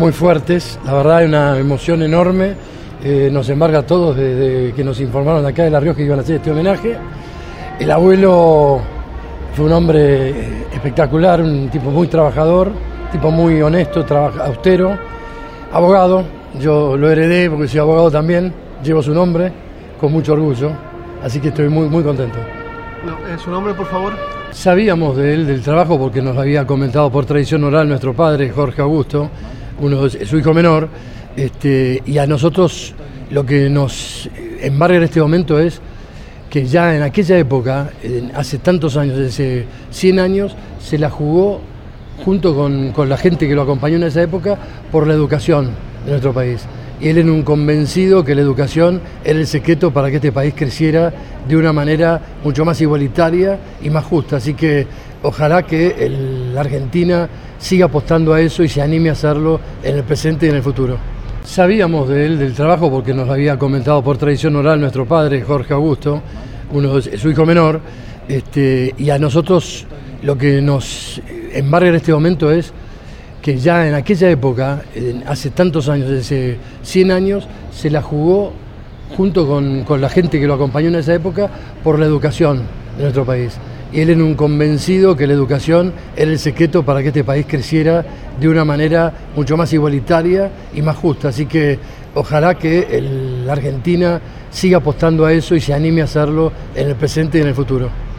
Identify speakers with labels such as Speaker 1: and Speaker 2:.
Speaker 1: muy fuertes, la verdad hay una emoción enorme, nos embarga a todos desde que nos informaron de acá de La Rioja que iban a hacer este homenaje. El abuelo fue un hombre espectacular, un tipo muy trabajador, tipo muy honesto, austero, abogado. Yo lo heredé porque soy abogado también, llevo su nombre con mucho orgullo, así que estoy muy, muy contento.
Speaker 2: ¿Su nombre, por favor?
Speaker 1: Sabíamos de él, del trabajo, porque nos había comentado por tradición oral nuestro padre, Jorge Augusto, su hijo menor, y a nosotros lo que nos embarga en este momento es que ya en aquella época, hace tantos años, hace 100 años, se la jugó junto con la gente que lo acompañó en esa época por la educación de nuestro país. Y él era un convencido que la educación era el secreto para que este país creciera de una manera mucho más igualitaria y más justa. Así que ojalá que la Argentina siga apostando a eso y se anime a hacerlo en el presente y en el futuro. Sabíamos de él, del trabajo, porque nos había comentado por tradición oral nuestro padre, Jorge Augusto, su hijo menor, y a nosotros lo que nos embarga en este momento es que ya en aquella época, hace tantos años, hace 100 años, se la jugó junto con la gente que lo acompañó en esa época por la educación de nuestro país. Y él era un convencido que la educación era el secreto para que este país creciera de una manera mucho más igualitaria y más justa. Así que ojalá que la Argentina siga apostando a eso y se anime a hacerlo en el presente y en el futuro.